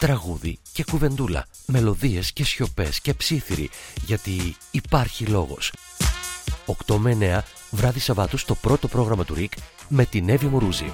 τραγούδι και κουβεντούλα, μελωδίες και σιωπές και ψήθυροι, γιατί υπάρχει λόγος. 8 με 9 βράδυ Σαββάτου στο πρώτο πρόγραμμα του ΡΙΚ με την Εύη Μουρούζη.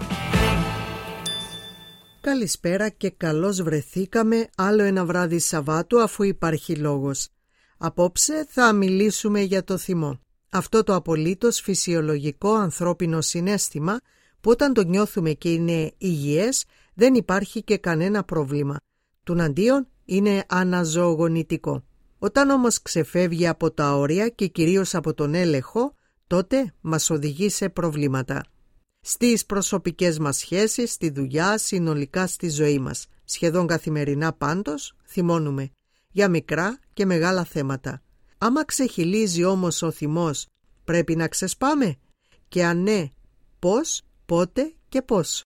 Καλησπέρα και καλώς βρεθήκαμε άλλο ένα βράδυ Σαββάτου αφού υπάρχει λόγος. Απόψε θα μιλήσουμε για το θυμό. Αυτό το απολύτως φυσιολογικό ανθρώπινο συναίσθημα που όταν το νιώθουμε και είναι υγιές δεν υπάρχει και κανένα πρόβλημα. Τουναντίον είναι αναζωογονητικό. Όταν όμως ξεφεύγει από τα όρια και κυρίως από τον έλεγχο, τότε μας οδηγεί σε προβλήματα. Στις προσωπικές μας σχέσεις, στη δουλειά, συνολικά στη ζωή μας. Σχεδόν καθημερινά πάντως θυμώνουμε για μικρά και μεγάλα θέματα. Άμα ξεχυλίζει όμως ο θυμός, πρέπει να ξεσπάμε? Και αν ναι, πώς, πότε και πώς?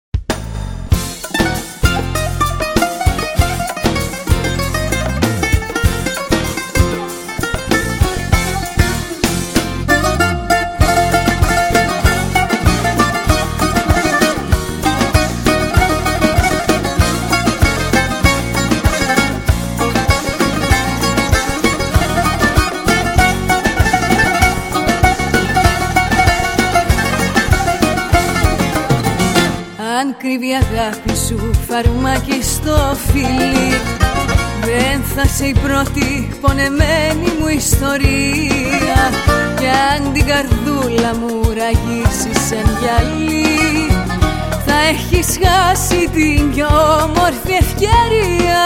Αν κρύβει αγάπη σου φαρμάκι στο φιλί, δεν θα σε η πρώτη πονεμένη μου ιστορία. Κι αν την καρδούλα μου ραγίσεις σαν γυαλί, θα έχεις χάσει την πιο όμορφη ευκαιρία.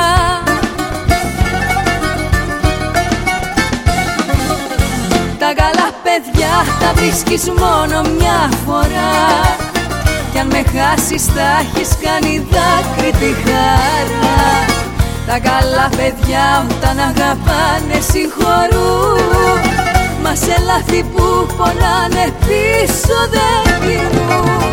Τα καλά παιδιά τα βρίσκεις μόνο μια φορά, κι αν με χάσεις θα έχεις κάνει δάκρυ τη χαρά. Τα καλά παιδιά όταν αγαπάνε συγχωρούν, μα σε λάθη που πονάνε πίσω δεν γυρνούν.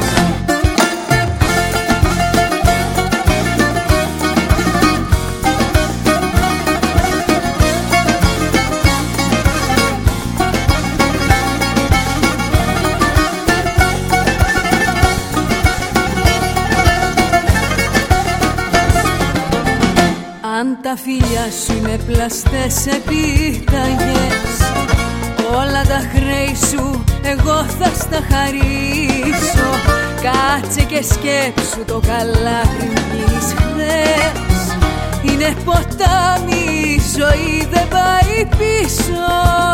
Αν τα φιλιά σου είναι πλαστές επιταγές, όλα τα χρέη σου εγώ θα στα χαρίσω. Κάτσε και σκέψου το καλάθι μης χθες, είναι ποτάμι, η ζωή δεν πάει πίσω.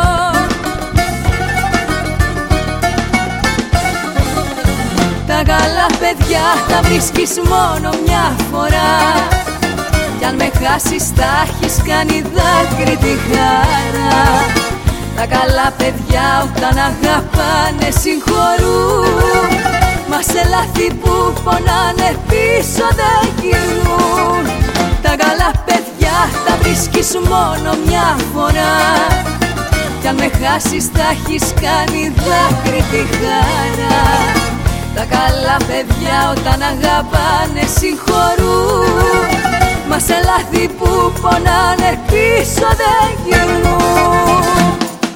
Τα καλά παιδιά τα βρίσκεις μόνο μια φορά, κι αν με χάσεις θα έχεις κάνει δάκρυ τη χαρά. Τα καλά παιδιά όταν αγαπάνε συγχωρούν, μα σε λάθη που πονάνε πίσω δεν γυρνούν. Τα καλά παιδιά τα βρίσκεις μόνο μια φορά, κι αν με χάσεις θα έχεις κάνει δάκρυ τη χαρά. Τα καλά παιδιά όταν αγαπάνε συγχωρούν, μα σε λάθη που πονάνε πίσω δεν γυρνούν.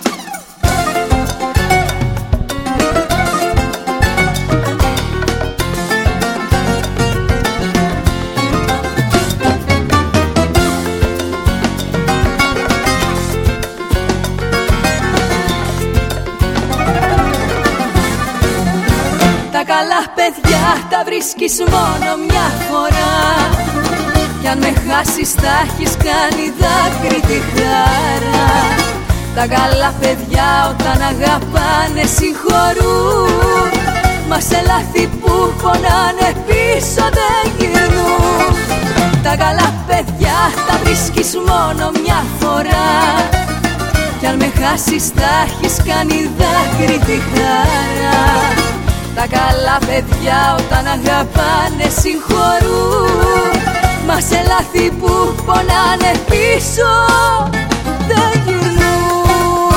Τα καλά παιδιά τα βρίσκεις μόνο μια φορά, κι αν με χάσεις θα έχεις κάνει δάκρυ τη χαρά. Τα καλά παιδιά όταν αγαπάνε συγχωρούν, μα σε λάθη που πονάνε πίσω δεν γυρνούν. Τα καλά παιδιά τα βρίσκεις μόνο μια φορά, κι αν με χάσεις θα έχεις κάνει δάκρυ τη χαρά. Τα καλά παιδιά όταν αγαπάνε συγχωρούν, μα σε λάθη που πονάνε πίσω δεν γυρνούν.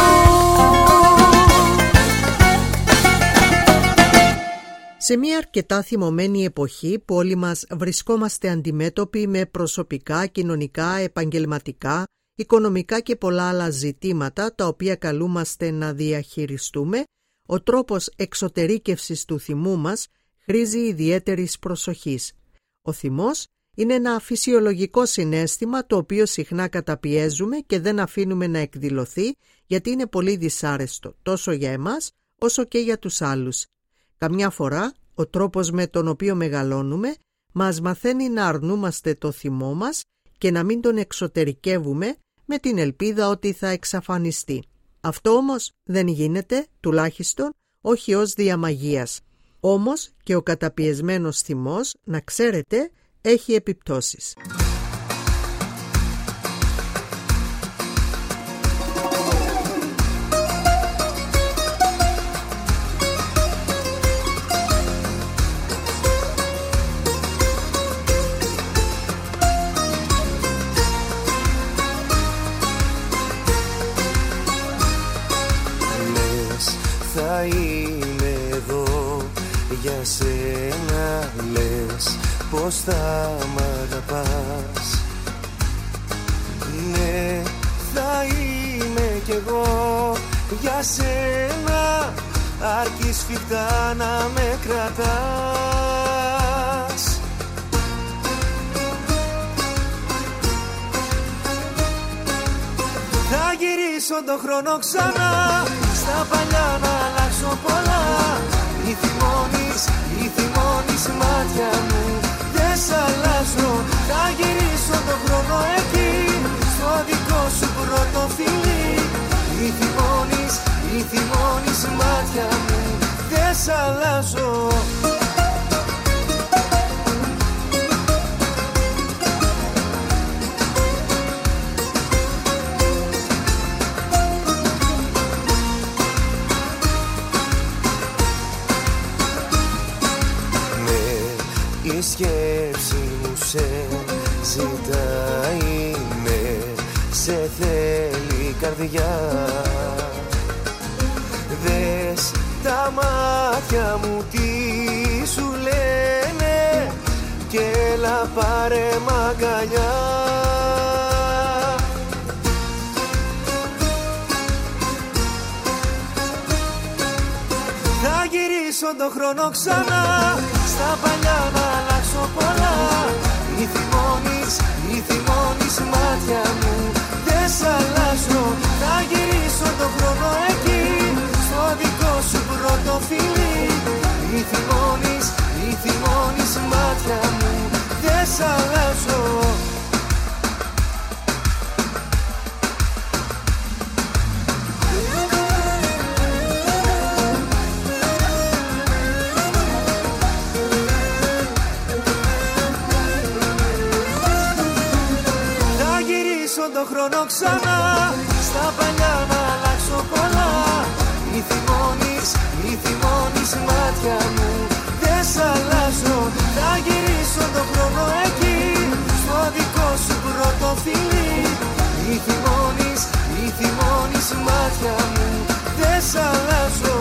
Σε μια αρκετά θυμωμένη εποχή που όλοι μας βρισκόμαστε αντιμέτωποι με προσωπικά, κοινωνικά, επαγγελματικά, οικονομικά και πολλά άλλα ζητήματα τα οποία καλούμαστε να διαχειριστούμε, ο τρόπος εξωτερήκευσης του θυμού μας χρήζει ιδιαίτερης προσοχής. Ο θυμός Είναι ένα φυσιολογικό συναίσθημα το οποίο συχνά καταπιέζουμε και δεν αφήνουμε να εκδηλωθεί γιατί είναι πολύ δυσάρεστο τόσο για εμάς όσο και για τους άλλους. Καμιά φορά ο τρόπος με τον οποίο μεγαλώνουμε μας μαθαίνει να αρνούμαστε το θυμό μας και να μην τον εξωτερικεύουμε με την ελπίδα ότι θα εξαφανιστεί. Αυτό όμως δεν γίνεται, τουλάχιστον όχι ως διαμαγείας. Όμως και ο καταπιεσμένος θυμός, να ξέρετε, έχει επιπτώσεις. Θα είμαι εδώ για σένα, λες πως θα μ' αγαπάς. Ναι, θα είμαι κι εγώ για σένα, αρκεί σφιχτά να με κρατάς. Θα γυρίσω τον χρόνο ξανά, στα παλιά να αλλάξω πολλά. Η θυμώνεις μάτια μου, δεν σ' αλλάζω. Θα γυρίσω τον χρόνο εκεί, στο δικό σου πρώτο φιλί. Η θυμώνεις μάτια μου, δεν σ' αλλάζω. Η σκέψη μου σε ζητάει, σε θέλει η καρδιά. Δες τα μάτια μου τι σου λένε και έλα πάρε μ' αγκαλιά. Θα γυρίσω τον χρόνο ξανά, στα παλιά να αλλάξω πολλά. Η θυμώνεις μάτια μου, δεν σ' αλλάζω. Θα γυρίσω τον χρόνο εκεί, στο δικό σου πρώτο φιλί. Η θυμώνεις μάτια μου, δεν σ' αλλάζω. Το χρόνο ξανά, στα παλιά να αλλάξω πολλά. Η θυμώνεις μάτια μου, δεν σ' αλλάζω. Θα γυρίσω τον χρόνο εκεί, στο δικό σου πρώτο φιλί. Η θυμώνεις μάτια μου, δεν σ' αλλάζω.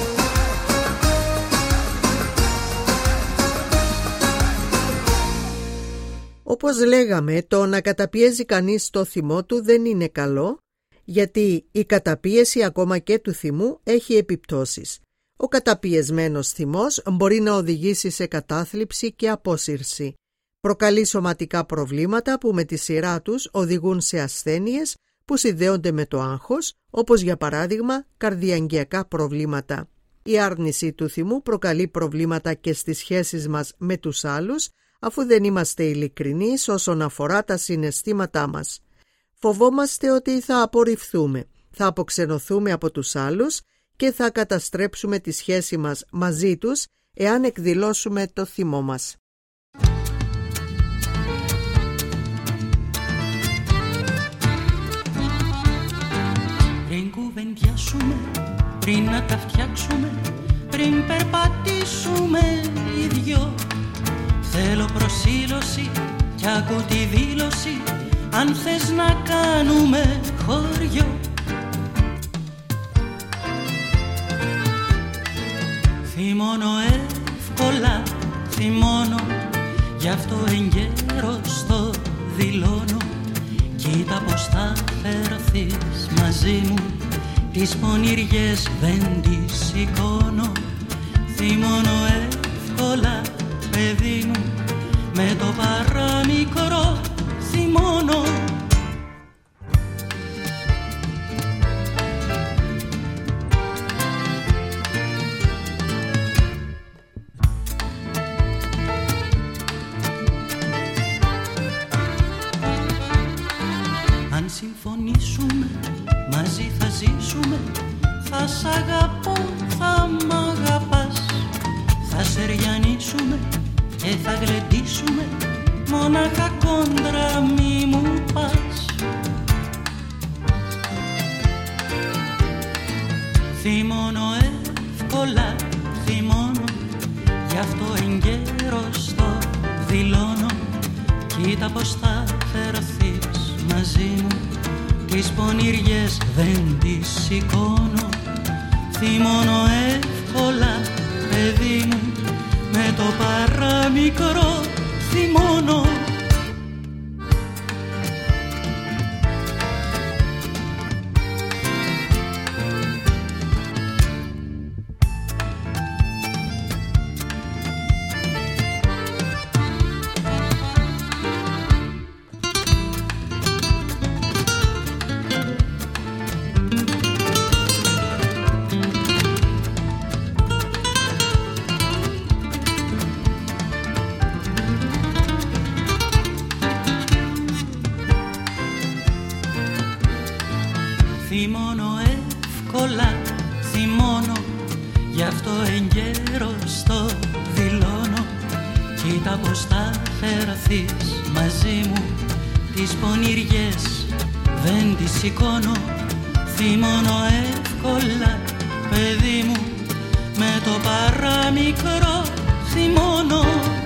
Όπως λέγαμε, το να καταπιέζει κανείς το θυμό του δεν είναι καλό, γιατί η καταπίεση ακόμα και του θυμού έχει επιπτώσεις. Ο καταπιεσμένος θυμός μπορεί να οδηγήσει σε κατάθλιψη και απόσυρση. Προκαλεί σωματικά προβλήματα που με τη σειρά τους οδηγούν σε ασθένειες που συνδέονται με το άγχος, όπως για παράδειγμα καρδιαγγειακά προβλήματα. Η άρνηση του θυμού προκαλεί προβλήματα και στις σχέσεις μας με τους άλλους, αφού δεν είμαστε ειλικρινείς όσον αφορά τα συναισθήματά μας. Φοβόμαστε ότι θα απορριφθούμε, θα αποξενωθούμε από τους άλλους και θα καταστρέψουμε τη σχέση μας μαζί τους εάν εκδηλώσουμε το θυμό μας. Πριν κουβεντιάσουμε, πριν να τα φτιάξουμε, πριν περπατήσουμε οι δυο, θέλω προσήλωση κι άκου τη δήλωση, αν θες να κάνουμε χωριό. Θυμώνω εύκολα, θυμώνω, γι' αυτό εγκαίρος το δηλώνω. Κοίτα πως θα φερθείς μαζί μου, τις πονηριές δεν τις σηκώνω. Θυμώνω εύκολα, παιδί μου, με το παραμικρό θυμώνω. Αν συμφωνήσουμε, μαζί θα ζήσουμε, θα σ' αγαπώ, θα μ' αγαπάς, θα σεριανίσουμε και θα γλεντήσουμε, μόναχα κόντρα μη μου πας. Θυμώνω εύκολα, θυμώνω, γι' αυτό εγκαίρος το δηλώνω. Κοίτα πως θα φερθείς μαζί μου, τις πονηριές δεν τις σηκώνω. Θυμώνω εύκολα, παιδί μου, με το παραμικρό θυμώνω. Θυμώνω εύκολα, θυμώνω, γι' αυτό εγκαίρος το δηλώνω. Κοίτα πως θα φερθείς μαζί μου, τις πονηριές δεν τις σηκώνω. Θυμώνω εύκολα, παιδί μου, με το παραμικρό θυμώνω.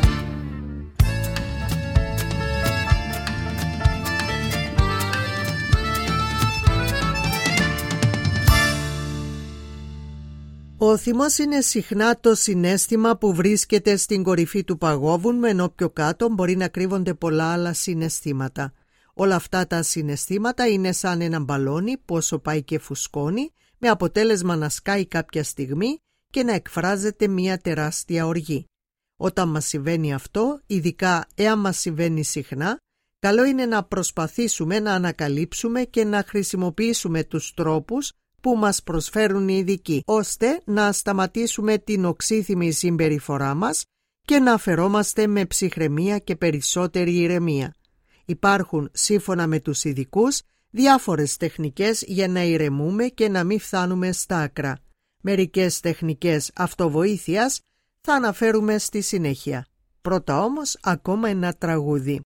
Ο θυμός είναι συχνά το συναίσθημα που βρίσκεται στην κορυφή του παγόβουνου, ενώ πιο κάτω μπορεί να κρύβονται πολλά άλλα συναισθήματα. Όλα αυτά τα συναισθήματα είναι σαν ένα μπαλόνι που όσο πάει και φουσκώνει, με αποτέλεσμα να σκάει κάποια στιγμή και να εκφράζεται μια τεράστια οργή. Όταν μας συμβαίνει αυτό, ειδικά εάν μας συμβαίνει συχνά, καλό είναι να προσπαθήσουμε να ανακαλύψουμε και να χρησιμοποιήσουμε τους τρόπους που μας προσφέρουν οι ειδικοί, ώστε να σταματήσουμε την οξύθυμη συμπεριφορά μας και να αφαιρόμαστε με ψυχραιμία και περισσότερη ηρεμία. Υπάρχουν, σύμφωνα με τους ειδικούς, διάφορες τεχνικές για να ηρεμούμε και να μην φτάνουμε στα άκρα. Μερικές τεχνικές αυτοβοήθειας θα αναφέρουμε στη συνέχεια. Πρώτα όμως ακόμα ένα τραγούδι.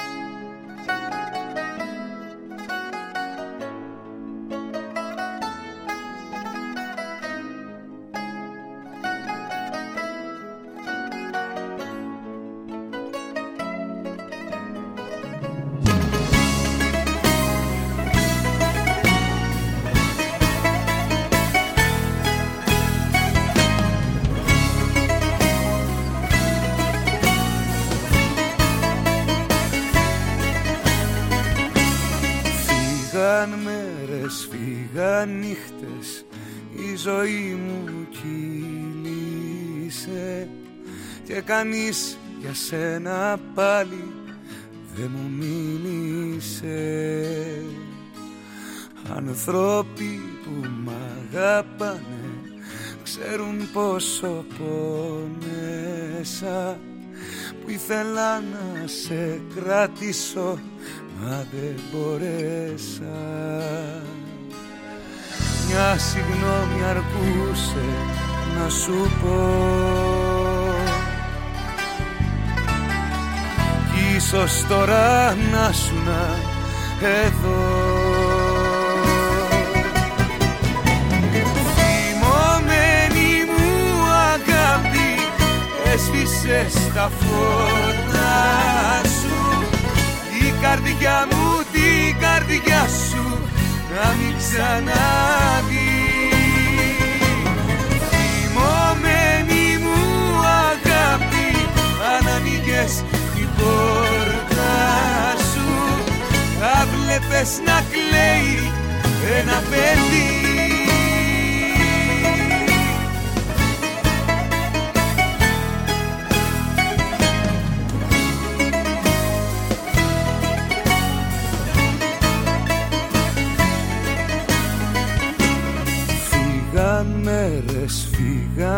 Φύγαν μέρες, φύγαν νύχτες, η ζωή μου κύλησε και κανείς για σένα πάλι δεν μου μίλησε. Ανθρώποι που μ' αγαπάνε ξέρουν πόσο πόνεσα, που ήθελα να σε κρατήσω μα δεν μπορέσα. Μια συγγνώμη αρκούσε να σου πω, κι ίσως τώρα να σουν εδώ. Θυμωμένη μου αγάπη, έσβησες τα φώτα σου, η καρδιά μου, την καρδιά σου να μην ξαναδεί. Θυμωμένη μου αγάπη, αν ανοίγες την πόρτα σου, θα βλέπες να κλαίει ένα παιδί.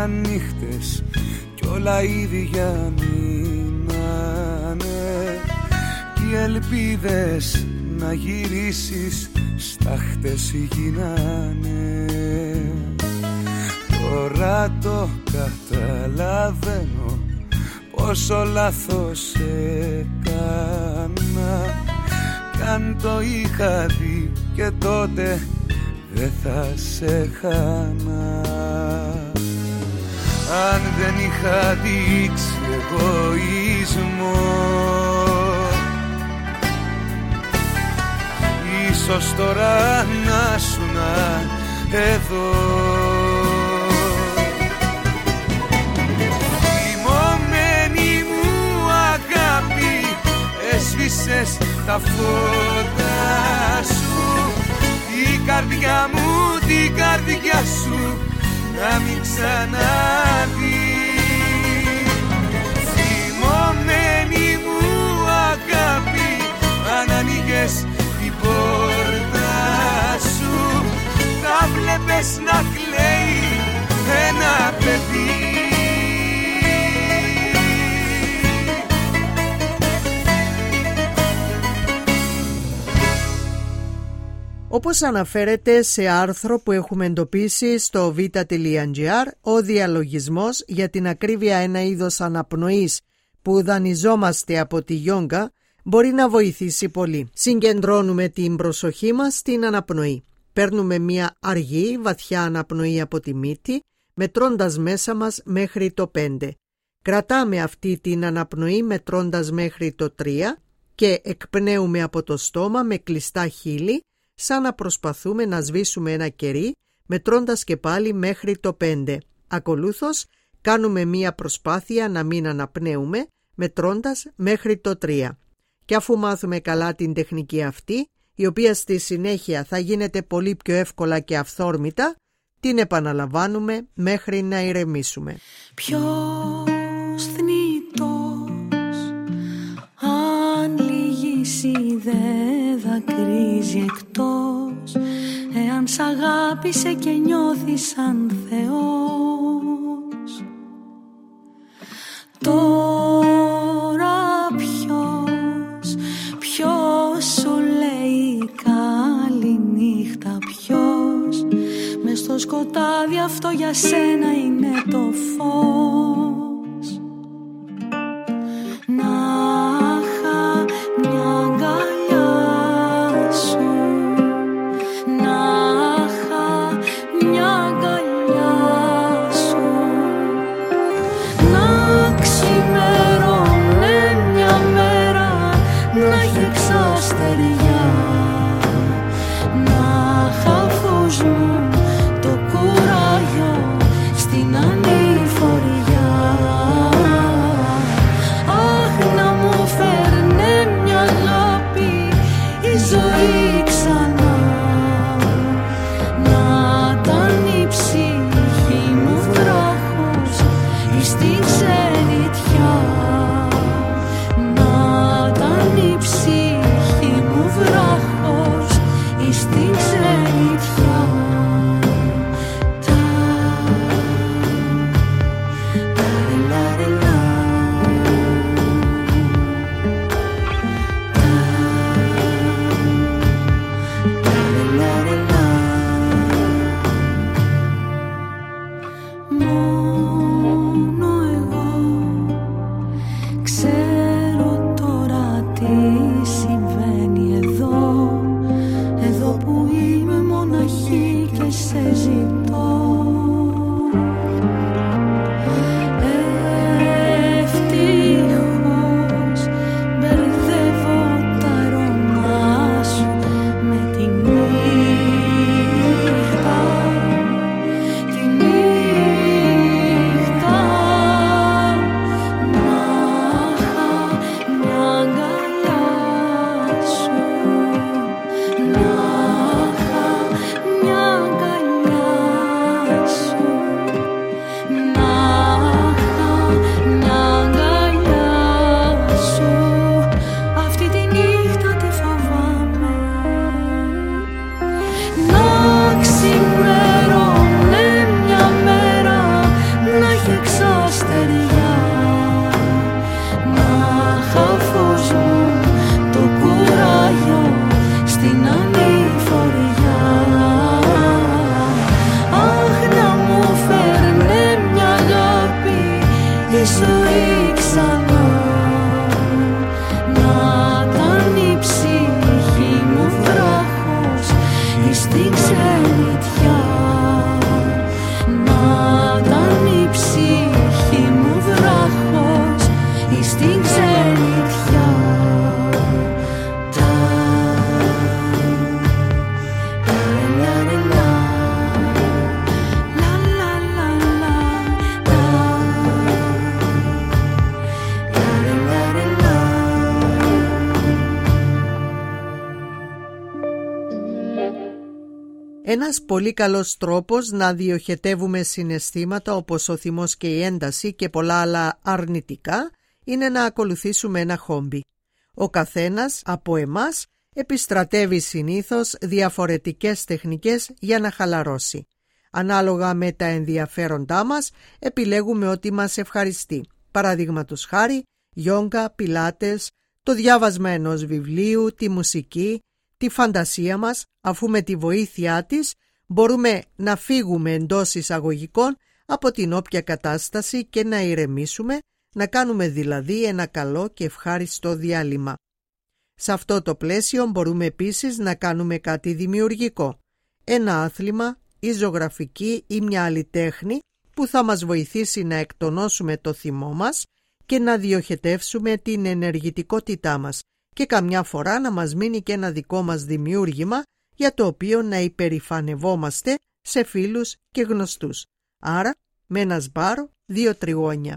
νύχτες κι όλα ίδια μείνανε, κι οι ελπίδες να γυρίσεις στάχτες γίνανε. Τώρα το καταλαβαίνω πόσο λάθος έκανα, κι αν το είχα δει και τότε δεν θα σε χάνα. Αν δεν είχα δείξει εγωισμό, ίσως τώρα να σου να εδώ. Θυμωμένη μου αγάπη, έσβησες τα φώτα σου, η καρδιά μου την καρδιά σου να μην ξαναδεί. Θυμωμένη μου αγάπη, αν ανοίγες την πόρτα σου, θα βλέπεις να κλαίει ένα παιδί. Όπως αναφέρεται σε άρθρο που έχουμε εντοπίσει στο vita.gr, ο διαλογισμός, για την ακρίβεια ένα είδος αναπνοής που δανειζόμαστε από τη γιόγκα, μπορεί να βοηθήσει πολύ. Συγκεντρώνουμε την προσοχή μας στην αναπνοή. Παίρνουμε μια αργή, βαθιά αναπνοή από τη μύτη, μετρώντας μέσα μας μέχρι το 5. Κρατάμε αυτή την αναπνοή μετρώντας μέχρι το 3 και εκπνέουμε από το στόμα με κλειστά χείλη, σαν να προσπαθούμε να σβήσουμε ένα κερί, μετρώντας και πάλι μέχρι το 5. Ακολούθως, κάνουμε μία προσπάθεια να μην αναπνέουμε, μετρώντας μέχρι το 3. Και αφού μάθουμε καλά την τεχνική αυτή, η οποία στη συνέχεια θα γίνεται πολύ πιο εύκολα και αυθόρμητα, την επαναλαμβάνουμε μέχρι να ηρεμήσουμε. Ποιος θνητός, αν λυγίσει δεν δακρύζει εκτός, εάν σ' αγάπησε και νιώθεις σαν Θεός. Τώρα ποιος σου λέει καλή νύχτα, ποιος μες στο σκοτάδι αυτό για σένα είναι το φως. Να είχα μια αγκαλιά σου, να είχα μια αγκαλιά σου, να ξημερώνε μια μέρα, να έχει ξαστεριά, να είχα φως μου το κουράγιο ξενιτιά. Ένας πολύ καλός τρόπος να διοχετεύουμε συναισθήματα όπως ο θυμός και η ένταση και πολλά άλλα αρνητικά είναι να ακολουθήσουμε ένα χόμπι. Ο καθένας από εμάς επιστρατεύει συνήθως διαφορετικές τεχνικές για να χαλαρώσει. Ανάλογα με τα ενδιαφέροντά μας επιλέγουμε ό,τι μας ευχαριστεί. Παραδείγματος χάρη, γιόγκα, πιλάτες, το διάβασμα ενός βιβλίου, τη μουσική, τη φαντασία μας, αφού με τη βοήθειά της μπορούμε να φύγουμε εντός εισαγωγικών από την όποια κατάσταση και να ηρεμήσουμε, να κάνουμε δηλαδή ένα καλό και ευχάριστο διάλειμμα. Σε αυτό το πλαίσιο μπορούμε επίσης να κάνουμε κάτι δημιουργικό, ένα άθλημα ή ζωγραφική ή μια άλλη τέχνη που θα μας βοηθήσει να εκτονώσουμε το θυμό μας και να διοχετεύσουμε την ενεργητικότητά μας και καμιά φορά να μας μείνει και ένα δικό μας δημιούργημα για το οποίο να υπερηφανευόμαστε σε φίλους και γνωστούς. Άρα με ένα σμπάρο 2 τριγώνια.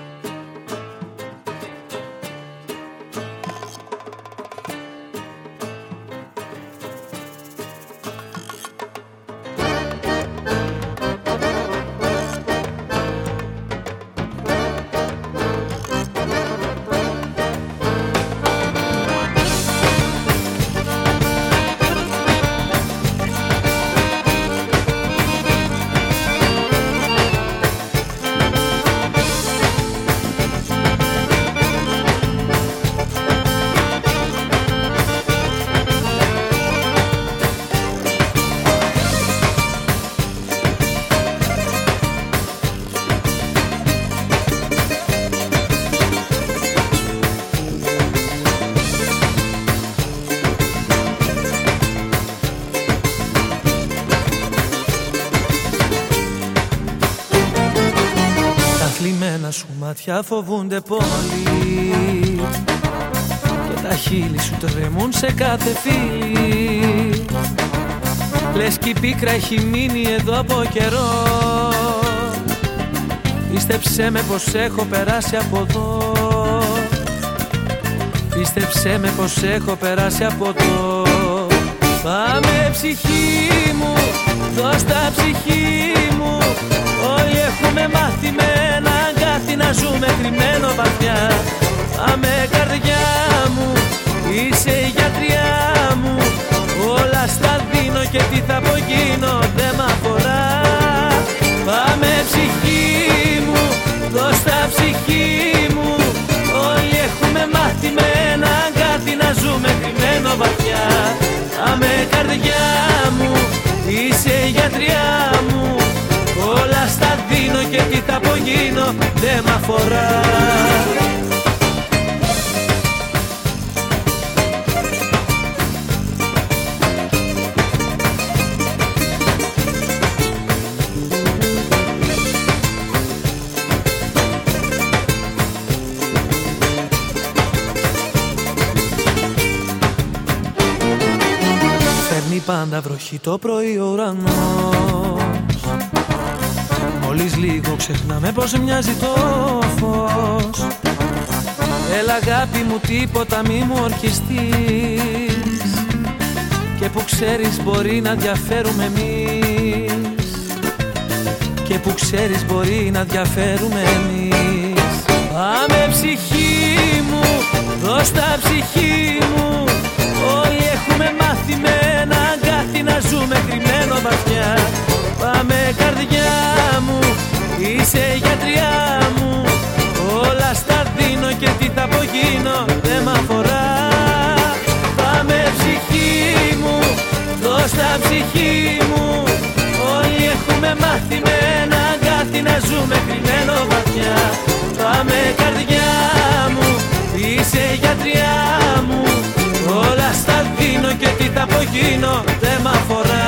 Σου μάτια φοβούνται πολύ και τα χείλη σου τρεμούν σε κάθε φίλη. Λες κι η πίκρα έχει μείνει εδώ από καιρό. Πίστεψέ με πως έχω περάσει από εδώ. Πίστεψέ με πως έχω περάσει από εδώ. Πάμε ψυχή μου, δώσ' τα ψυχή μου. Όλοι έχουμε μάθει με ένα αγκάθι να ζούμε κρυμμένο βαθιά. Πάμε καρδιά μου, είσαι η γιατριά μου. Όλα στα δίνω και τι θα απογίνω δεν μ' αφορά. Πάμε ψυχή μου, δώσ' τα ψυχή μου. Όλοι έχουμε μάθει με ένα αγκάθι να ζούμε κρυμμένο βαθιά. Πάμε καρδιά μου, είσαι η γιατριά μου. Όλα στα δίνω και τι θα απογίνω δεν μ' αφορά. Φέρνει πάντα βροχή το πρωί ο ουρανός. Μόλις λίγο ξεχνάμε πως μοιάζει το φως. Έλα αγάπη μου τίποτα μη μου ορκιστείς. Και που ξέρεις μπορεί να διαφέρουμε εμείς. Και που ξέρεις μπορεί να διαφέρουμε εμείς. Πάμε ψυχή μου, δώσ' τα ψυχή μου. Όλοι έχουμε μάθει με ένα αγκάθι να ζούμε κρυμμένο βαθιά. Πάμε καρδιά μου, είσαι η γιατριά μου. Όλα στα δίνω και τι θα απογίνω δεν μ' αφορά. Πάμε ψυχή μου, δώσ' τα ψυχή μου. Όλοι έχουμε μάθει με ένα αγκάθι να ζούμε κρυμμένο βαθιά. Πάμε καρδιά μου, είσαι η γιατριά μου. Όλα στα δίνω και τι θα απογίνω δεν μ' αφορά.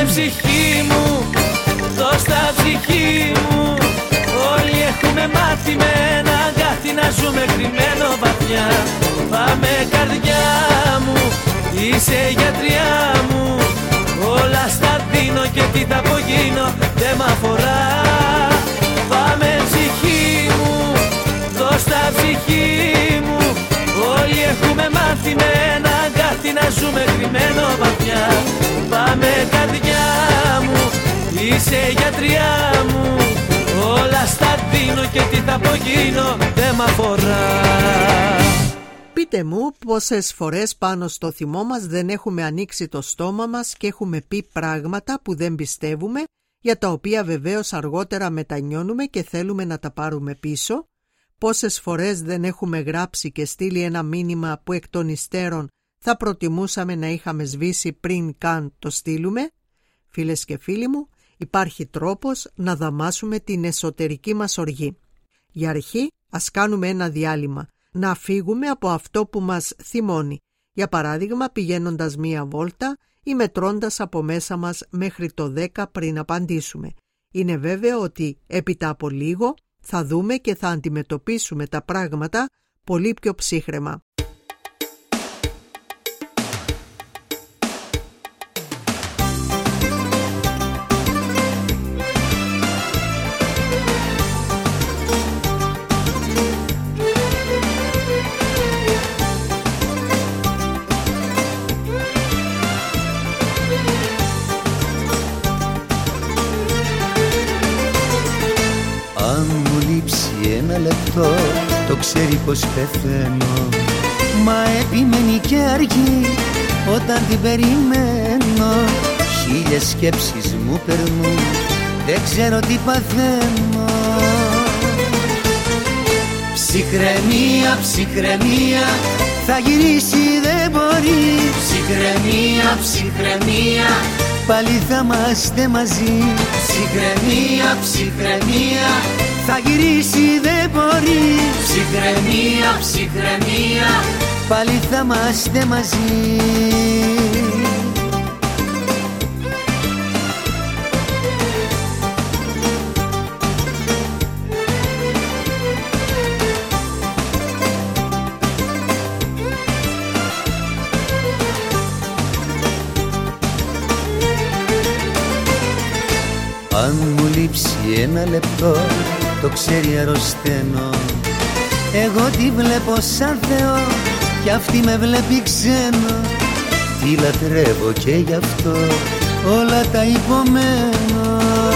ψυχή μου, δώσ' τα ψυχή μου. Όλοι έχουμε μάθει με ένα αγκάθι να ζούμε κρυμμένο βαθιά. Πάμε καρδιά μου, είσαι γιατριά μου. Όλα στα δίνω και τι θα απογίνω δεν μ' αφορά. Πάμε ψυχή μου, δώσ' τα ψυχή μου. Όλοι έχουμε μάθει με ένα αγκάθι να ζούμε κρυμμένο βαθιά. Πάμε καρδιά μου, είσαι γιατριά μου. Όλα στα δίνω και τι θα απογίνω δεν μ' αφορά. Πείτε μου πόσες φορές πάνω στο θυμό μας δεν έχουμε ανοίξει το στόμα μας και έχουμε πει πράγματα που δεν πιστεύουμε, για τα οποία βεβαίως αργότερα μετανιώνουμε και θέλουμε να τα πάρουμε πίσω. Πόσες φορές δεν έχουμε γράψει και στείλει ένα μήνυμα που εκ των υστέρων θα προτιμούσαμε να είχαμε σβήσει πριν καν το στείλουμε. Φίλες και φίλοι μου, υπάρχει τρόπος να δαμάσουμε την εσωτερική μας οργή. Για αρχή ας κάνουμε ένα διάλειμμα, να φύγουμε από αυτό που μας θυμώνει. Για παράδειγμα πηγαίνοντας μία βόλτα ή μετρώντας από μέσα μας μέχρι το 10 πριν απαντήσουμε. Είναι βέβαιο ότι έπειτα από λίγο θα δούμε και θα αντιμετωπίσουμε τα πράγματα πολύ πιο ψύχραιμα. Ένα λεπτό το ξέρει πως πεθαίνω. Μα επιμένει και αργεί όταν την περιμένω. Χίλιες σκέψεις μου περνούν, δεν ξέρω τι παθαίνω. Ψυχραιμία, ψυχραιμία, θα γυρίσει δεν μπορεί. Ψυχραιμία, ψυχραιμία, πάλι θα είμαστε μαζί. Ψυχραιμία, ψυχραιμία, θα γυρίσει δεν μπορεί. Ψυχραιμία, ψυχραιμία, πάλι θα είμαστε μαζί. Αν μου λείψει ένα λεπτό, το ξέρει αρρωσταίνω. Εγώ τη βλέπω σαν Θεό κι αυτή με βλέπει ξένο. Τη λατρεύω και γι' αυτό όλα τα υπομένω.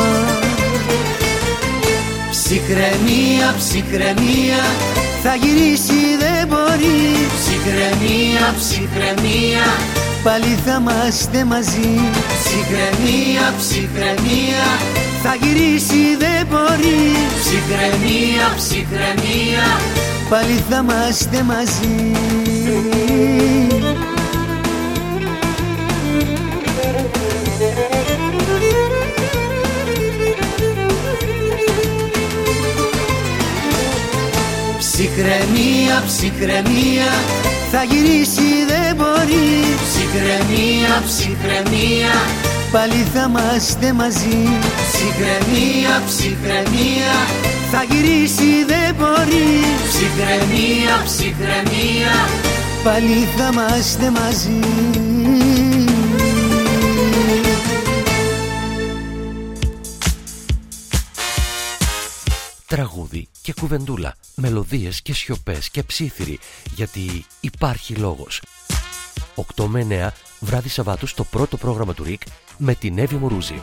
Ψυχραιμία, ψυχραιμία, θα γυρίσει δεν μπορεί. Ψυχραιμία, ψυχραιμία, πάλι θα είμαστε μαζί. Ψυχραιμία, ψυχραιμία, θα γυρίσει δεν μπορεί. Ψυχραιμία, ψυχραιμία, πάλι θα είμαστε μαζί. Ψυχραιμία, ψυχραιμία, θα γυρίσει δεν μπορεί. Ψυχραιμία, ψυχραιμία, πάλι θα είμαστε μαζί. Ψυχραιμία, ψυχραιμία, θα γυρίσει δεν μπορεί. Ψυχραιμία, ψυχραιμία, πάλι θα είμαστε μαζί. Τραγούδι και κουβεντούλα, μελωδίες και σιωπές και ψίθυροι, γιατί υπάρχει λόγος. 8 με 9 βράδυ Σαββάτου στο πρώτο πρόγραμμα του ΡΙΚ με την Εύη Μουρούζη.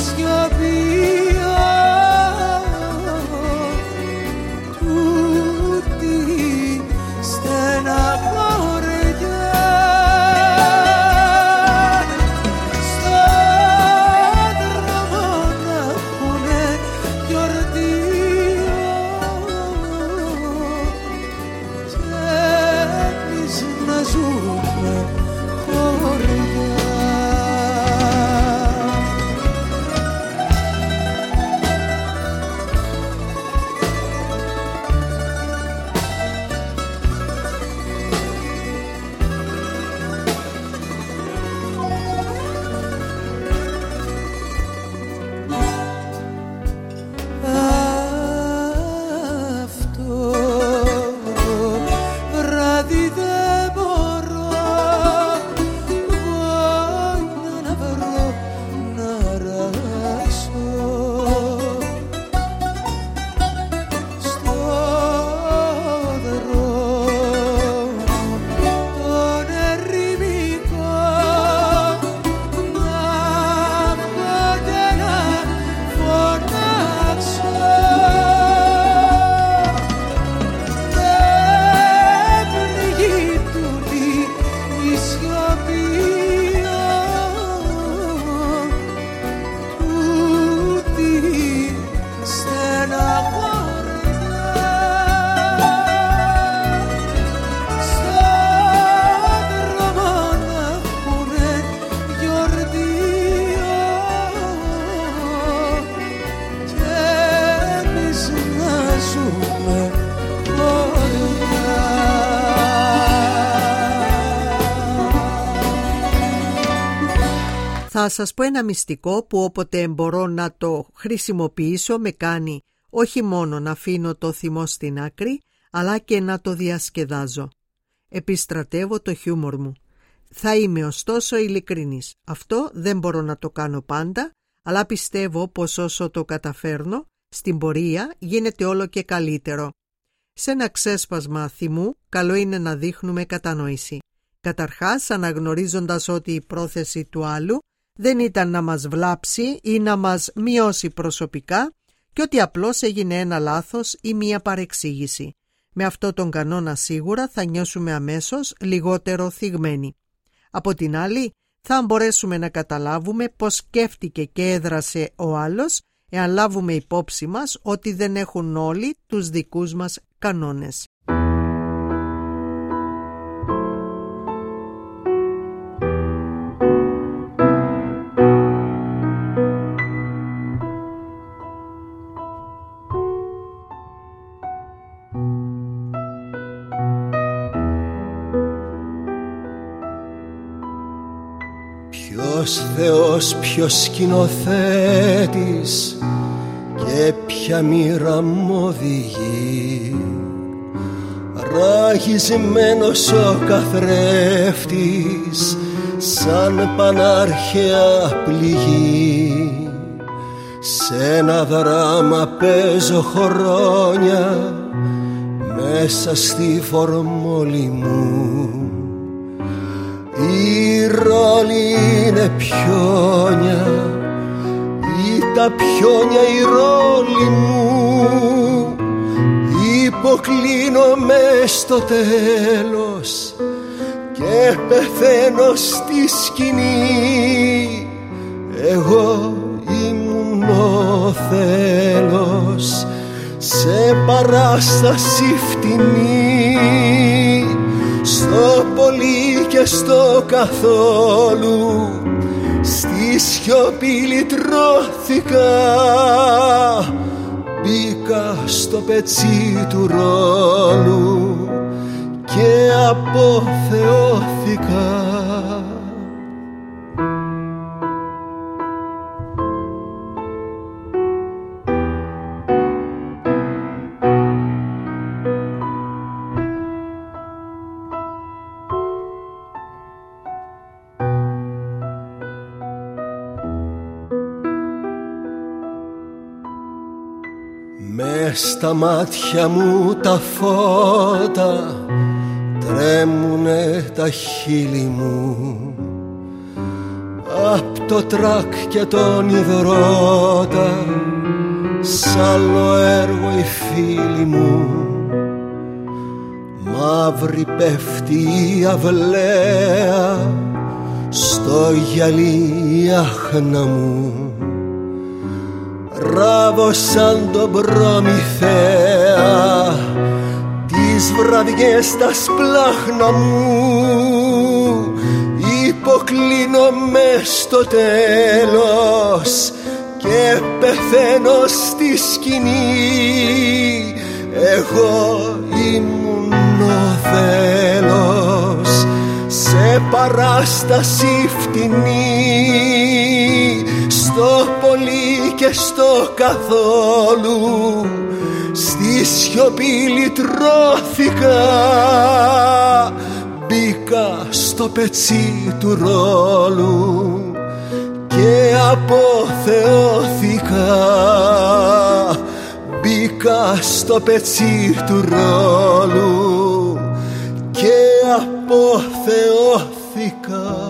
Θα σας πω ένα μυστικό που όποτε μπορώ να το χρησιμοποιήσω με κάνει όχι μόνο να αφήνω το θυμό στην άκρη, αλλά και να το διασκεδάζω. Επιστρατεύω το χιούμορ μου. Θα είμαι ωστόσο ειλικρινής. Αυτό δεν μπορώ να το κάνω πάντα, αλλά πιστεύω πως όσο το καταφέρνω, στην πορεία γίνεται όλο και καλύτερο. Σε ένα ξέσπασμα θυμού, καλό είναι να δείχνουμε κατανόηση. Καταρχάς, αναγνωρίζοντας ότι η πρόθεση του άλλου δεν ήταν να μας βλάψει ή να μας μειώσει προσωπικά και ότι απλώς έγινε ένα λάθος ή μία παρεξήγηση. Με αυτό τον κανόνα σίγουρα θα νιώσουμε αμέσως λιγότερο θυγμένοι. Από την άλλη, θα μπορέσουμε να καταλάβουμε πώς σκέφτηκε και έδρασε ο άλλος, εάν λάβουμε υπόψη μας ότι δεν έχουν όλοι τους δικούς μας κανόνες. Ποιος Θεός, ποιος σκηνοθέτης και ποια μοίρα μ' οδηγεί. Ραγισμένος ο καθρέφτης σαν πανάρχαια πληγή. Σ' ένα δράμα παίζω χρόνια μέσα στη φορμόλη μου. Οι ρόλοι είναι πιόνια ή τα πιόνια οι ρόλοι μου. Υποκλίνομαι στο τέλος και πεθαίνω στη σκηνή. Εγώ ήμουν ο θέλος σε παράσταση φτηνή. Στο πολύ και στο καθόλου στη σιωπή λυτρώθηκα. Μπήκα στο πετσί του ρόλου και αποθεώθηκα. Μες στα μάτια μου τα φώτα τρέμουνε τα χείλη μου. απ' το τρακ και τον υδρότα, σ' άλλο έργο οι φίλοι μου. Μαύρη πέφτει η αυλαία στο γυαλί άχνα μου. Ράβω σαν τον Προμηθέα τις βραδιές στα σπλάχνα μου. Υποκλίνω μες στο τέλος και πεθαίνω στη σκηνή. Εγώ ήμουν ο Θέλος σε παράσταση φτηνή, στο πολύ και στο καθόλου, στη σιωπή λυτρώθηκα. Μπήκα στο πετσί του ρόλου και αποθεώθηκα. Μπήκα στο πετσί του ρόλου και αποθεώθηκα.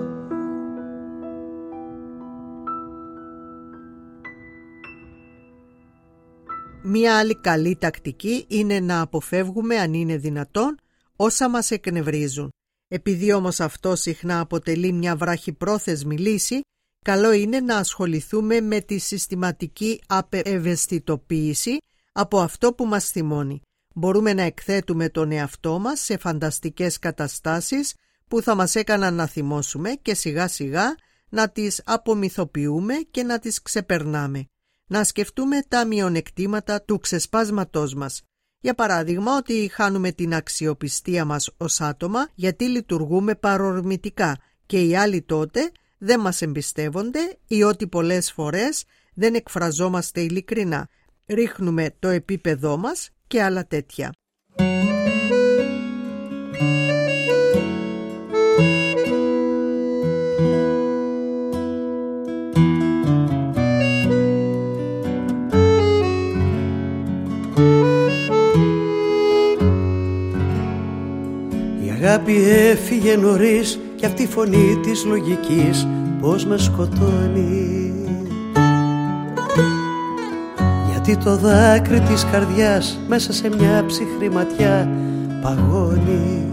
Μία άλλη καλή τακτική είναι να αποφεύγουμε, αν είναι δυνατόν, όσα μας εκνευρίζουν. Επειδή όμως αυτό συχνά αποτελεί μια βραχυπρόθεσμη λύση, καλό είναι να ασχοληθούμε με τη συστηματική απευαισθητοποίηση από αυτό που μας θυμώνει. Μπορούμε να εκθέτουμε τον εαυτό μας σε φανταστικές καταστάσεις που θα μας έκαναν να θυμώσουμε και σιγά σιγά να τις απομυθοποιούμε και να τις ξεπερνάμε. Να σκεφτούμε τα μειονεκτήματα του ξεσπάσματός μας. Για παράδειγμα, ότι χάνουμε την αξιοπιστία μας ως άτομα γιατί λειτουργούμε παρορμητικά και οι άλλοι τότε δεν μας εμπιστεύονται ή ότι πολλές φορές δεν εκφραζόμαστε ειλικρινά. Ρίχνουμε το επίπεδό μας και άλλα τέτοια. Η αγάπη έφυγε νωρίς κι αυτή η φωνή της λογικής πως με σκοτώνει. Γιατί το δάκρυ της καρδιάς μέσα σε μια ψυχρή ματιά παγώνει.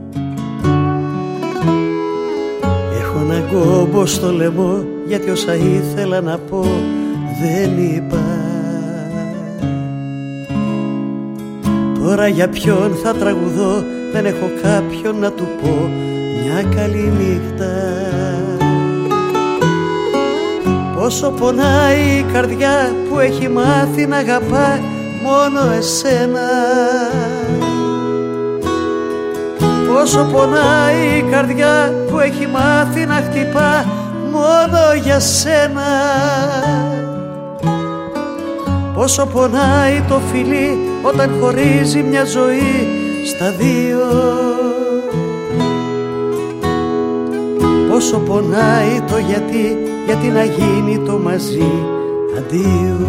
Έχω ένα κόμπο στο λαιμό γιατί όσα ήθελα να πω δεν είπα. Τώρα για ποιον θα τραγουδώ, δεν έχω κάποιον να του πω μια καλή νύχτα. Πόσο πονάει η καρδιά που έχει μάθει να αγαπά μόνο εσένα. Πόσο πονάει η καρδιά που έχει μάθει να χτυπά μόνο για σένα. Πόσο πονάει το φιλί όταν χωρίζει μια ζωή στα δύο. Πόσο πονάει το γιατί να γίνει το μαζί αντίο.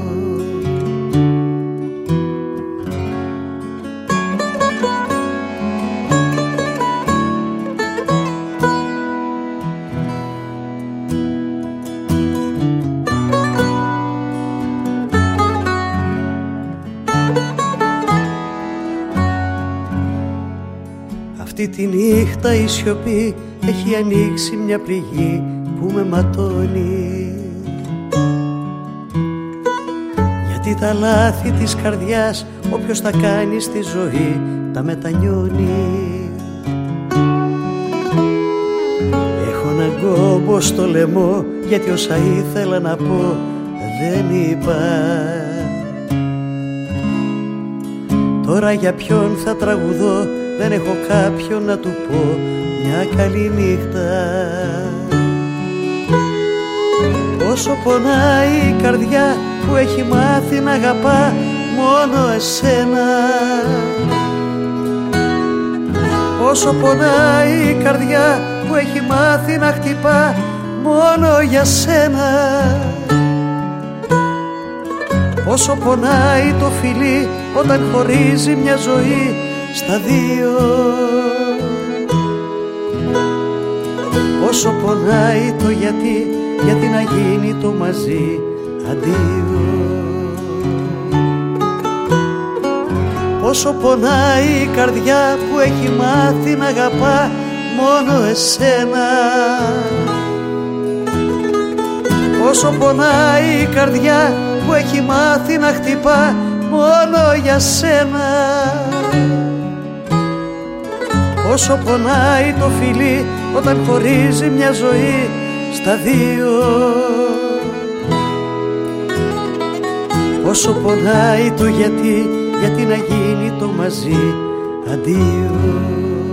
Αυτή τη νύχτα η σιωπή έχει ανοίξει μια πληγή που με ματώνει. Γιατί τα λάθη της καρδιάς όποιος τα κάνει στη ζωή τα μετανιώνει. Έχω έναν κόμπο στο λαιμό γιατί όσα ήθελα να πω δεν είπα. Τώρα για ποιον θα τραγουδώ, δεν έχω κάποιον να του πω μια καλή νύχτα. Πόσο πονάει η καρδιά που έχει μάθει να αγαπά μόνο εσένα. Πόσο πονάει η καρδιά που έχει μάθει να χτυπά μόνο για σένα. Πόσο πονάει το φιλί όταν χωρίζει μια ζωή στα δύο. Πόσο πονάει το γιατί να γίνει το μαζί αντίο. Πόσο πονάει η καρδιά που έχει μάθει να αγαπά μόνο εσένα. Πόσο πονάει η καρδιά που έχει μάθει να χτυπά μόνο για σένα. Πόσο πονάει το φιλί όταν χωρίζει μια ζωή στα δύο. Πόσο πονάει το γιατί να γίνει το μαζί αντίο.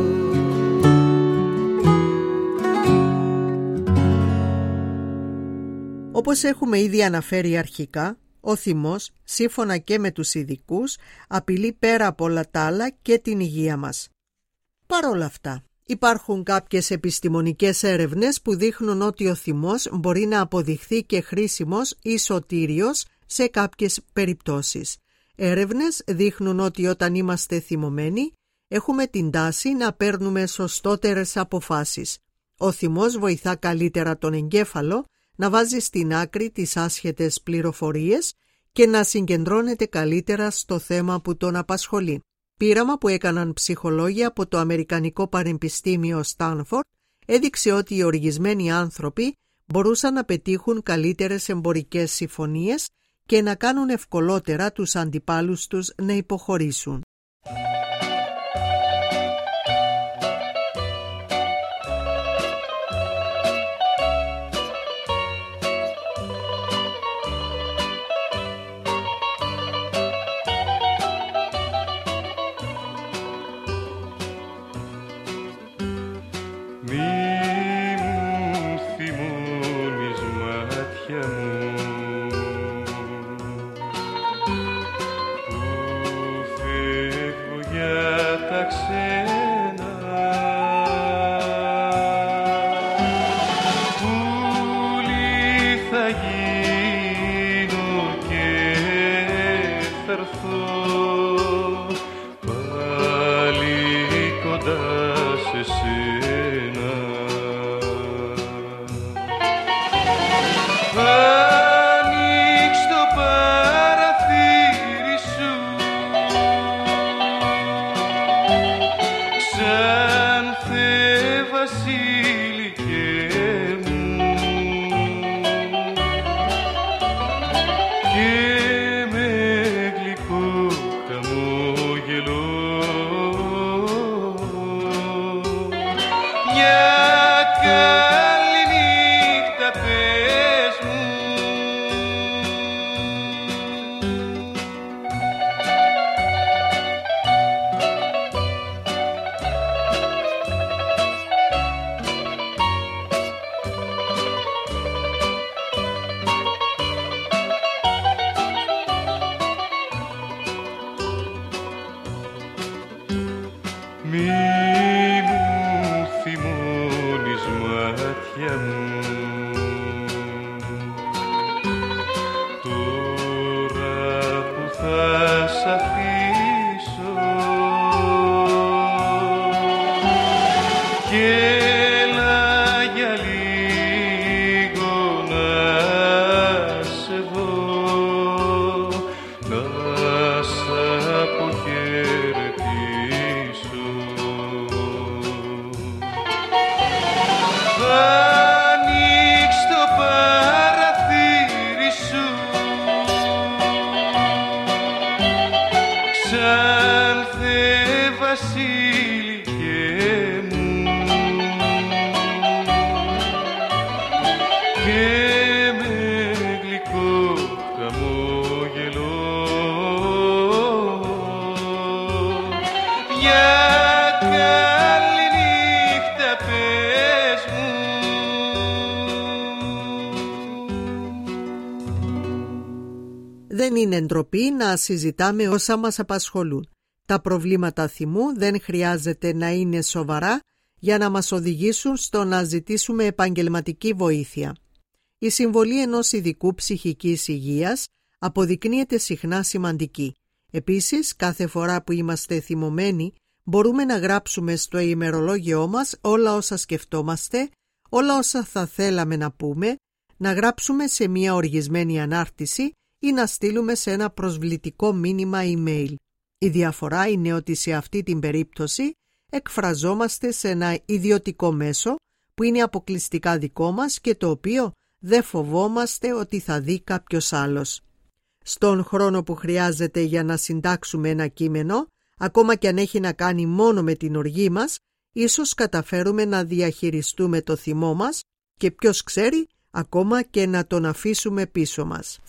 Όπως έχουμε ήδη αναφέρει αρχικά, ο θυμός, σύμφωνα και με τους ειδικούς, απειλεί πέρα από όλα τα άλλα και την υγεία μας. Παρ' όλα αυτά, υπάρχουν κάποιες επιστημονικές έρευνες που δείχνουν ότι ο θυμός μπορεί να αποδειχθεί και χρήσιμος ή σωτήριος σε κάποιες περιπτώσεις. Έρευνες δείχνουν ότι όταν είμαστε θυμωμένοι, έχουμε την τάση να παίρνουμε σωστότερες αποφάσεις. Ο θυμός βοηθά καλύτερα τον εγκέφαλο να βάζει στην άκρη τις άσχετες πληροφορίες και να συγκεντρώνεται καλύτερα στο θέμα που τον απασχολεί. Πείραμα που έκαναν ψυχολόγοι από το Αμερικανικό Πανεπιστήμιο Στάνφορντ έδειξε ότι οι οργισμένοι άνθρωποι μπορούσαν να πετύχουν καλύτερες εμπορικές συμφωνίες και να κάνουν ευκολότερα τους αντιπάλους τους να υποχωρήσουν. Δεν είναι ντροπή να συζητάμε όσα μας απασχολούν. Τα προβλήματα θυμού δεν χρειάζεται να είναι σοβαρά για να μας οδηγήσουν στο να ζητήσουμε επαγγελματική βοήθεια. Η συμβολή ενός ειδικού ψυχικής υγείας αποδεικνύεται συχνά σημαντική. Επίσης, κάθε φορά που είμαστε θυμωμένοι, μπορούμε να γράψουμε στο ημερολόγιό μας όλα όσα σκεφτόμαστε, όλα όσα θα θέλαμε να πούμε, να γράψουμε σε μια οργισμένη ανάρτηση ή να στείλουμε σε ένα προσβλητικό μήνυμα email. Η διαφορά είναι ότι σε αυτή την περίπτωση εκφραζόμαστε σε ένα ιδιωτικό μέσο που είναι αποκλειστικά δικό μας και το οποίο δεν φοβόμαστε ότι θα δει κάποιος άλλος. Στον χρόνο που χρειάζεται για να συντάξουμε ένα κείμενο, ακόμα και αν έχει να κάνει μόνο με την οργή μας, ίσως καταφέρουμε να διαχειριστούμε το θυμό μας και ποιος ξέρει, ακόμα και να τον αφήσουμε πίσω μας.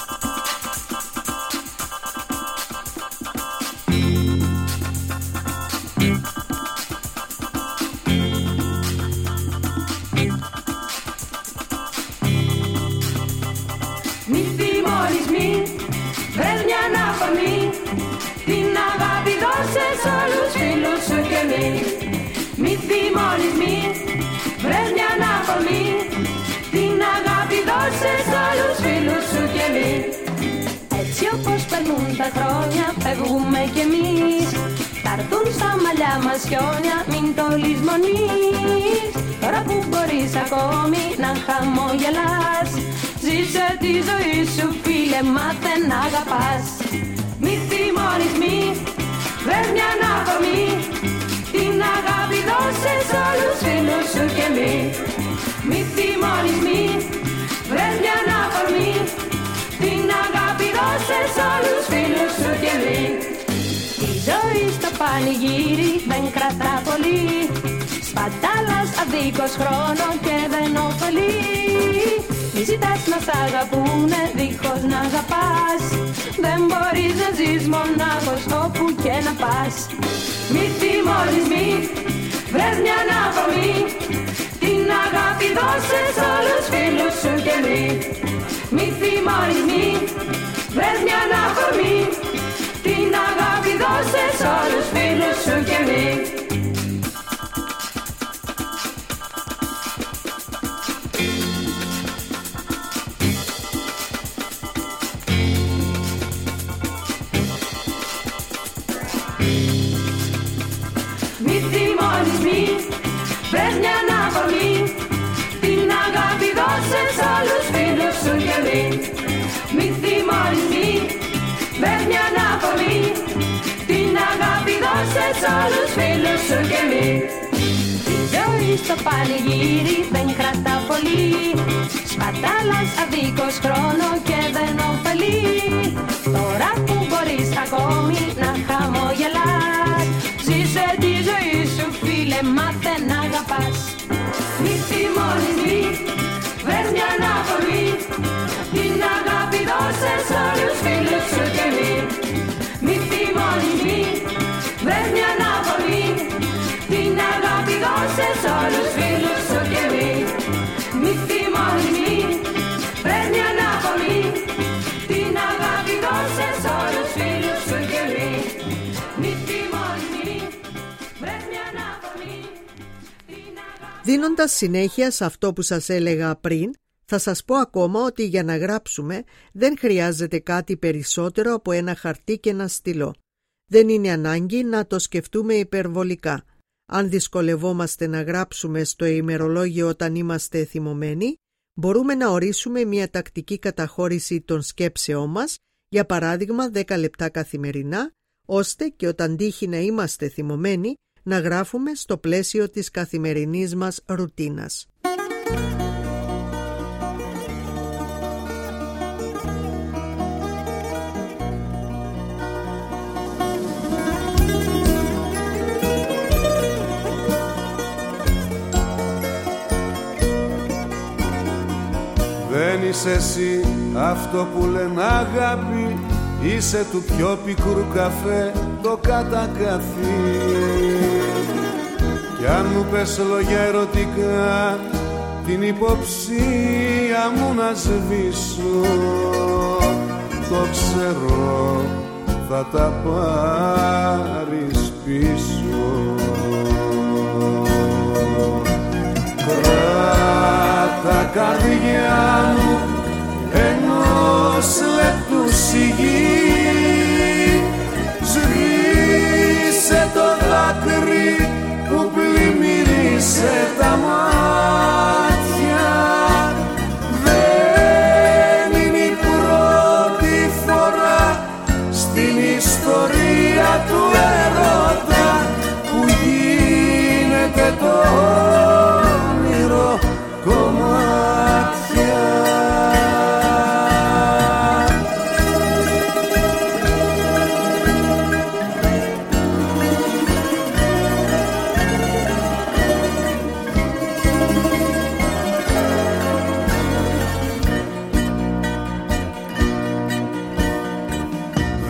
Μη θυμωρισμοί, βρες μια αναφορμή, την αγάπη δώσε σ' όλους φίλους σου και μη. Μη θυμωρισμοί, βρες μια αναφορμή, την αγάπη δώσε σ' όλους φίλους σου και μη. Έτσι όπως περνούν τα χρόνια φεύγουμε κι εμείς, θα έρθουν στα μαλλιά μας χιόνια, μην το λησμονείς. Τώρα που μπορείς ακόμη να χαμογελάς, ζήσε τη ζωή σου φίλε, μάθε να αγαπάς. Μη θυμωρισμοί, βρες μια αναφορμή, την αγάπη δώσε σ' όλους φίλους σου και μη. Μη θυμωρισμοί, βρες μια αναφορμή, την αγάπη δώσε σ' όλους φίλους σου και μη. Η ζωή στο πανηγύρι δεν κρατά πολύ, σπατάλας αδίκως χρόνο και δεν ωφελεί. Μη ζητάς να σ' αγαπούνε δίχως να αγαπάς, δεν μπορείς να ζεις μονάχος όπου και να πας. Μη θυμωρισμοί, βρες μια αναφορμή, την αγάπη δώσε σ' όλους φίλους σου και μη. Μη θυμωρισμοί, βρες μια αναφορμή, την αγάπη δώσε σ' όλους φίλους σου και μη. Μη θυμωρισμοί, βρες μια αναφορμή, την αγάπη δώσε σ' όλους φίλους σου και μη. Μη θυμωρισμοί, βρες μια αναφορμή, την αγάπη δώσε σ' όλους φίλους σου και μη. Η ζωή στο πανηγύρι δεν κρατά πολύ, σπατάλας αδίκως χρόνο και δεν ωφελεί. Τώρα που μπορείς ακόμη να χαμογελάς, ζήσε τη ζωή σου φίλε, μάθε να αγαπάς. Μη θυμωρισμοί, βρες μια αναφορμή, την αγάπη δώσε σ' όλους φίλους σου και μη. Μη θυμωρισμοί, βρες μια αναφορμή, την αγάπη δώσε σ' όλους φίλους σου και μη. Μη θυμωρισμοί, βρες μια αναφορμή, την αγάπη δώσε σ' όλους φίλους σου και μη. Μη θυμωρισμοί, βρες μια αναφορμή, την αγάπη... Δίνοντας συνέχεια σε αυτό που σας έλεγα πριν, θα σας πω ακόμα ότι για να γράψουμε δεν χρειάζεται κάτι περισσότερο από ένα χαρτί και ένα στυλό. Δεν είναι ανάγκη να το σκεφτούμε υπερβολικά. Αν δυσκολευόμαστε να γράψουμε στο ημερολόγιο όταν είμαστε θυμωμένοι, μπορούμε να ορίσουμε μια τακτική καταχώρηση των σκέψεών μας, για παράδειγμα 10 λεπτά καθημερινά, ώστε και όταν τύχει να είμαστε θυμωμένοι, να γράφουμε στο πλαίσιο της καθημερινής μας ρουτίνας. Δεν είσαι εσύ αυτό που λένε αγάπη, είσαι του πιο πικρού καφέ το κατακαθί. Κι αν μου πες λόγια ερωτικά, την υποψία μου να σβήσω, το ξέρω θα τα πάρεις πίσω. Κράτα καρδιά μου ενός λεπτού σιγή, σβήσε το δάκρυ που πλημμύρισε τα μάτια.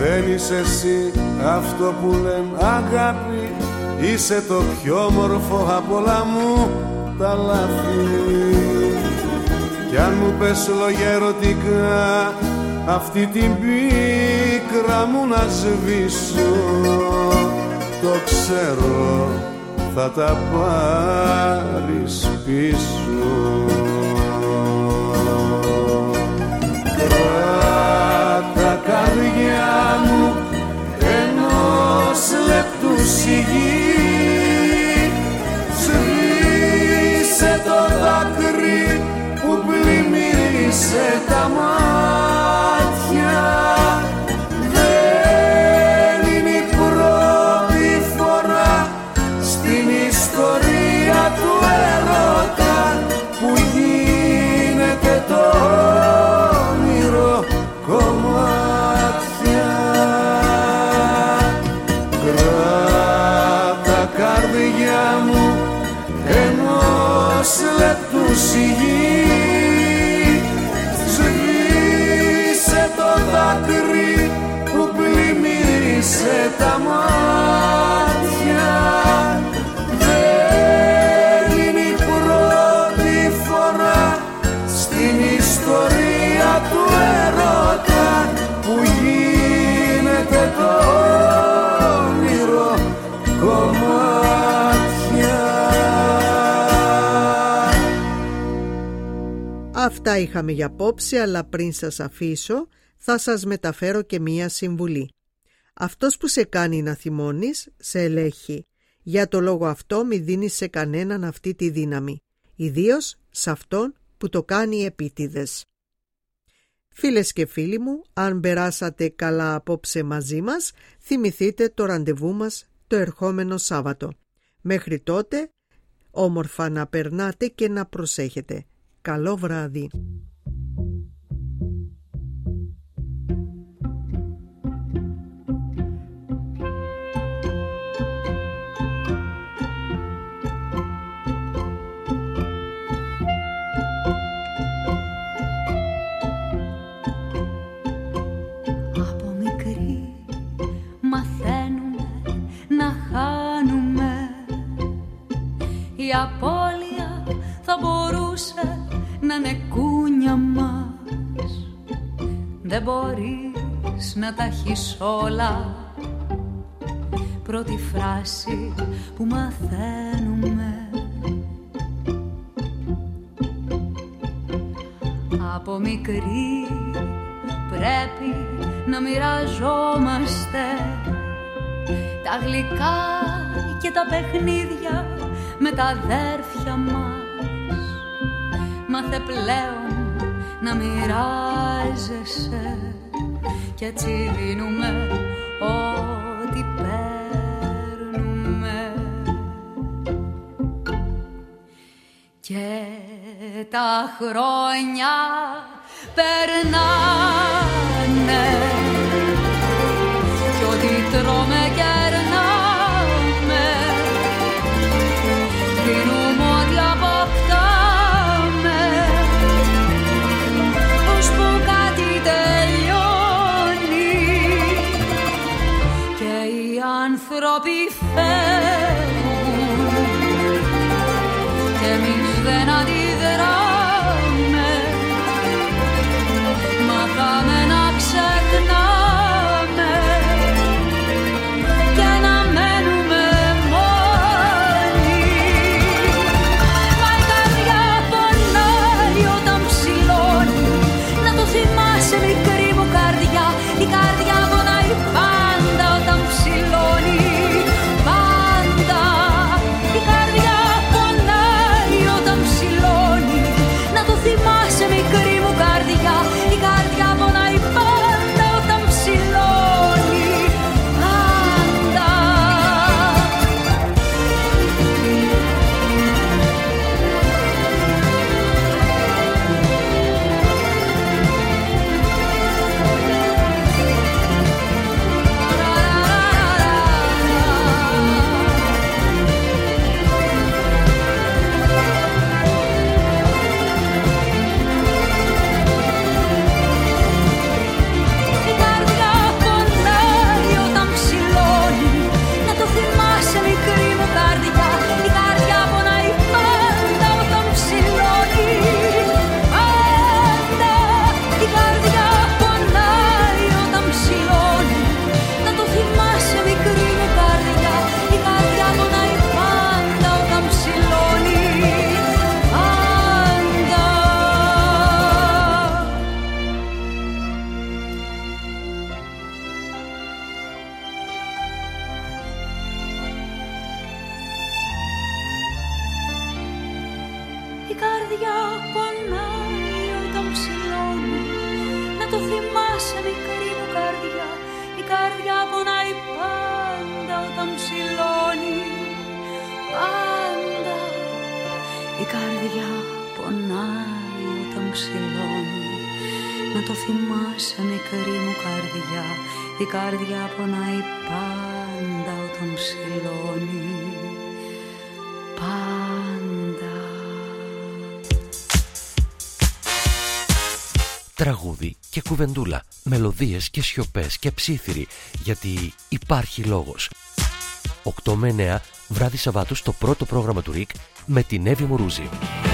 Δεν είσαι εσύ αυτό που λένε αγάπη, είσαι το πιο όμορφο απ' όλα μου τα λάθη. Κι αν μου πες λόγια ερωτικά, αυτή την πίκρα μου να σβήσω, το ξέρω θα τα πάρεις πίσω. Κράτα καρδιά μου ενός λεπτού σιγή, σβήσε το δάκρυ που πλημμύρισε τα μάτια. Δεν είναι η πρώτη φορά στην ιστορία του έρωτα που γίνεται το όνειρο κομμάτια. Κράτα καρδιά μου ενός λεπτού σιγή, σβήσε το δάκρυ που πλημμύρισε τα μάτια. Δεν είναι η πρώτη φορά στην ιστορία του έρωτα που γίνεται το όνειρο κομμάτια. Αυτά είχαμε για απόψε, αλλά πριν σας αφήσω θα σας μεταφέρω και μία συμβουλή. Αυτός που σε κάνει να θυμώνεις, σε ελέγχει. Για το λόγο αυτό μη δίνεις σε κανέναν αυτή τη δύναμη, ιδίως σε αυτόν που το κάνει επίτηδες. Φίλες και φίλοι μου, αν περάσατε καλά απόψε μαζί μας, θυμηθείτε το ραντεβού μας το ερχόμενο Σάββατο. Μέχρι τότε, όμορφα να περνάτε και να προσέχετε. Καλό βράδυ. Από μικρή μαθαίνουμε να χάνουμε. Η απώλεια θα μπορούσε να είναι κούνια μας. Δεν μπορείς να τα έχεις όλα. Πρώτη φράση που μαθαίνουμε. Από μικρή πρέπει να μοιραζόμαστε τα γλυκά και τα παιχνίδια με τα αδέρφια μας. Μάθε πλέον να μοιράζεσαι κι έτσι δίνουμε ό,τι παίρνουμε. Και τα χρόνια περνάνε κι ό,τι τρώμε κερνάμε. Δίνουμε ό,τι αποκτάμε, ώσπου κάτι τελειώνει και οι άνθρωποι φεύγουν και εμείς δεν αντιδράμε. Μάθαμε να ξεχνάμε και να μένουμε μόνοι. Μα η καρδιά πονάει όταν ψηλώνει. Να το θυμάσαι μικρή μου καρδιά. Η καρδιά πονάει πάντα όταν ψηλώνει. καρδιά πονάει όταν ψηλώνει. Να το θυμάσαι μικρή μου καρδιά, η καρδιά πονάει πάντα όταν ψηλώνει. Πάντα η καρδιά πονάει όταν ψηλώνει. Να το θυμάσαι μικρή μου καρδιά, η καρδιά πονάει πάντα όταν ψηλώνει. Πάντα. Τραγούδι και κουβεντούλα, μελωδίες και σιωπές και ψίθυροι, γιατί υπάρχει λόγος. 8 με 9, βράδυ Σαββάτου στο πρώτο πρόγραμμα του ΡΙΚ με την Εύη Μουρούζη.